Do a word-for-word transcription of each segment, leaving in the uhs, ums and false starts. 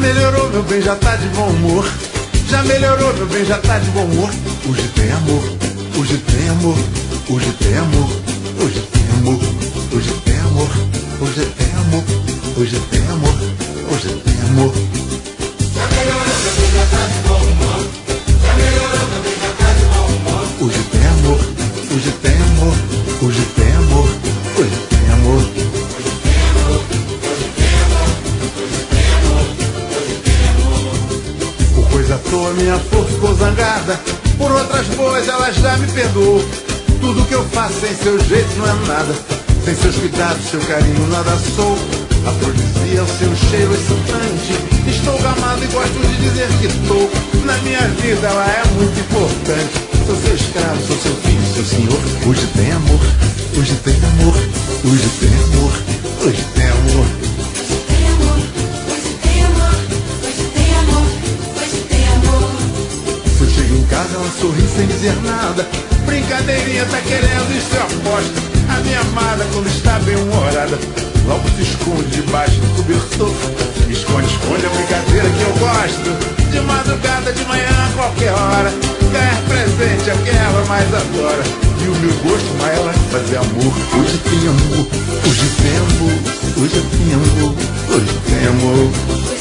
melhorou, meu bem, já tá de bom humor. Já melhorou, meu bem, já tá de bom humor. Hoje tem amor, hoje tem amor, hoje tem amor, hoje tem amor, hoje tem amor, hoje tem amor, hoje tem amor, hoje tem amor. Já melhorou, meu bem, já tá de bom humor. Já melhorou, meu bem, já tá de bom humor. Hoje tem amor, hoje tem amor, hoje tem amor, hoje tem amor. Coisa à toa, minha flor ficou zangada. Por outras boas ela já me perdoou. Tudo que eu faço sem seu jeito não é nada. Sem seus cuidados, seu carinho, nada sou. Afrodisia, o seu cheiro excitante. Estou gamado e gosto de dizer que estou. Na minha vida ela é muito importante. Sou seu escravo, sou seu filho, seu senhor. Hoje tem amor, hoje tem amor, hoje tem amor, hoje tem amor. Em casa ela sorri sem dizer nada. Brincadeirinha tá querendo, isso eu aposto. A minha amada quando está bem humorada logo se esconde debaixo do cobertor. Esconde, esconde a brincadeira que eu gosto. De madrugada, de manhã, a qualquer hora. Ganhar presente é o que ela mais adora. E o meu gosto mais ela fazer amor. Hoje tem amor, hoje tem amor, hoje tem amor, hoje tem amor.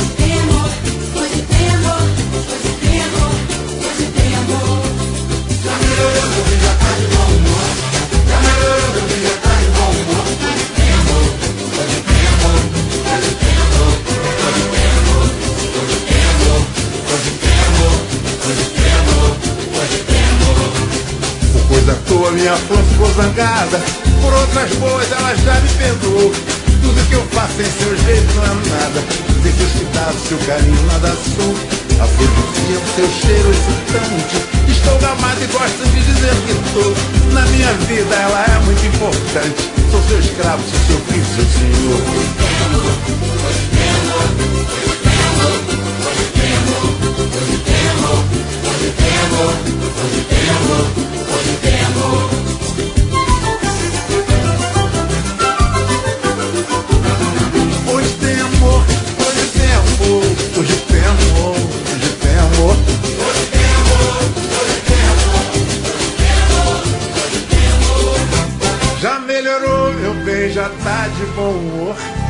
Coisa à toa, minha flor ficou zangada. Por outras boas ela já me perdoou. Tudo que eu faço sem seu jeito não é nada. Sem seus cuidados, seu carinho, nada sou. A Afrodisia, o seu cheiro excitante. Estou gamado e gosto de dizer que estou. Na minha vida ela é muito importante. Sou seu escravo, sou seu filho, seu senhor. Já melhorou, meu bem, já tá de bom humor.